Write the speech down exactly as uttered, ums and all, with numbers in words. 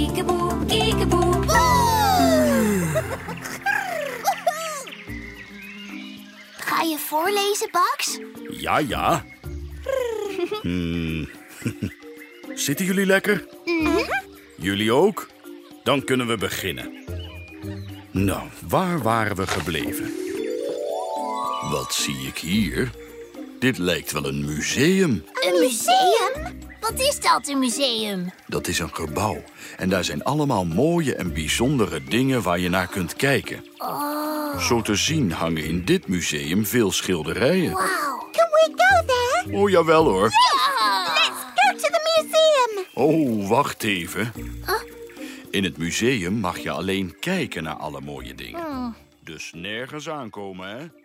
Kiekeboe, kiekeboe. Ga je voorlezen, Bax? Ja, ja. Hmm. Zitten jullie lekker? Mm-hmm. Jullie ook? Dan kunnen we beginnen. Nou, waar waren we gebleven? Wat zie ik hier? Dit lijkt wel een museum. Een museum? Wat is dat, een museum? Dat is een gebouw. En daar zijn allemaal mooie en bijzondere dingen waar je naar kunt kijken. Oh. Zo te zien hangen in dit museum veel schilderijen. Wow. Can we go there? Oh, jawel hoor. Yeah. Let's go to the museum. Oh, wacht even. In het museum mag je alleen kijken naar alle mooie dingen. Dus nergens aankomen, hè?